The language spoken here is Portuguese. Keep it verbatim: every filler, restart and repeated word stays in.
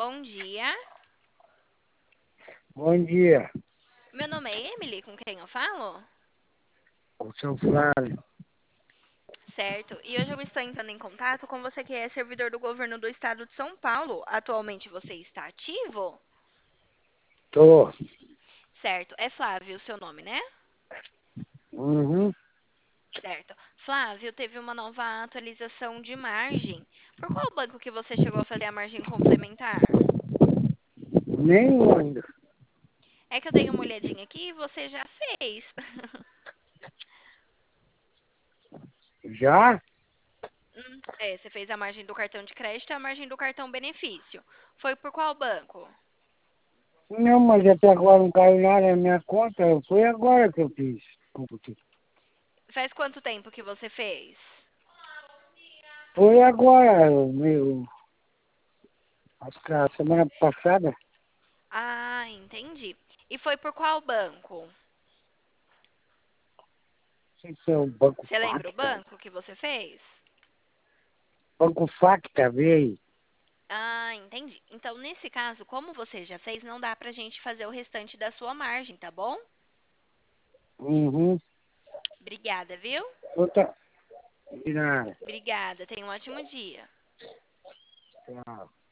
Bom dia. Bom dia, Meu nome é Emily, com quem eu falo? o seu Flávio. Certo. E hoje eu estou entrando em contato com você que é servidor do governo do estado de São Paulo. Atualmente você está ativo? Tô. Certo. É Flávio o seu nome, né? Uhum. Certo. Flávio, teve uma nova atualização de margem. Por qual banco que você chegou a fazer a margem complementar? Nem ainda. É que eu dei uma olhadinha aqui e você já fez. Já? Hum, é, você fez a margem do cartão de crédito e a margem do cartão benefício. Foi por qual banco? Não, mas até agora não caiu nada na minha conta. Foi agora que eu fiz. Faz quanto tempo que você fez? Foi agora, meu. Acho que a semana passada. Ah, entendi. E foi por qual banco? Não sei se é o Banco Você lembra o Facta. banco que você fez? Banco Facta veio. Ah, entendi. Então, nesse caso, como você já fez, não dá pra gente fazer o restante da sua margem, tá bom? Uhum. Obrigada, viu? Outra. De nada. Obrigada. Tenha um ótimo dia. Tchau.